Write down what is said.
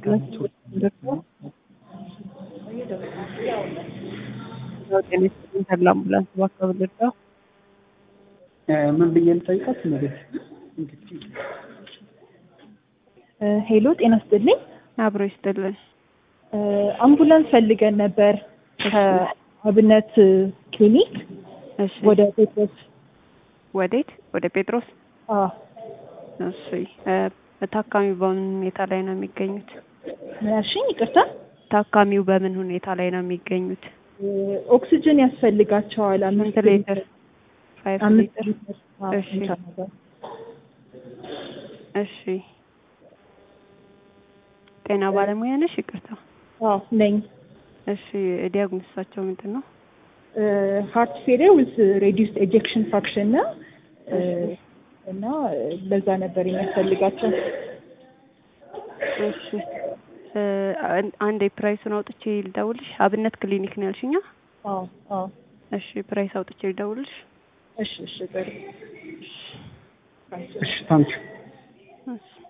አምቡላንስ ባከብልዳ ምን ብዬ ልጠይቃት ማለት ሄሎ ጤና ይስጥልኝ። አብሮ ይስጥልን። አምቡላንስ ፈልገን ነበር ከአብነት ክሊኒክ ወደ ጴጥሮስ። ወዴት? ወደ ጴጥሮስ? አዎ። እሺ ታካሚው በምን ሁኔታ ላይ ነው የሚገኙት? እሺ ይቅርታ፣ ታካሚው በምን ሁኔታ ላይ ነው የሚገኙት? ኦክሲጅን ያስፈልጋቸዋል። 5 ሊትር 5 ሊትር። እሺ እሺ። ጤና ባለሙያ ነሽ? ይቅርታ። አዎ ነኝ። እሺ ዲያግኖሲሳቸው ምንድን ነው? ሃርት ፌሊየር ዊዝ ሬዲዩስድ ኤጀክሽን ፍራክሽን ነው እና ለዛ ነበር የሚያስፈልጋቸው። እሺ አንዴ ፕራይሱን አውጥቼ ልደውልሽ። አብነት ክሊኒክ ነው ያልሽኛ? አዎ አዎ። እሺ ፕራይስ አውጥቼ ልደውልሽ። እሺ እሺ። ጥሩ። እሺ ታንኪ። እሺ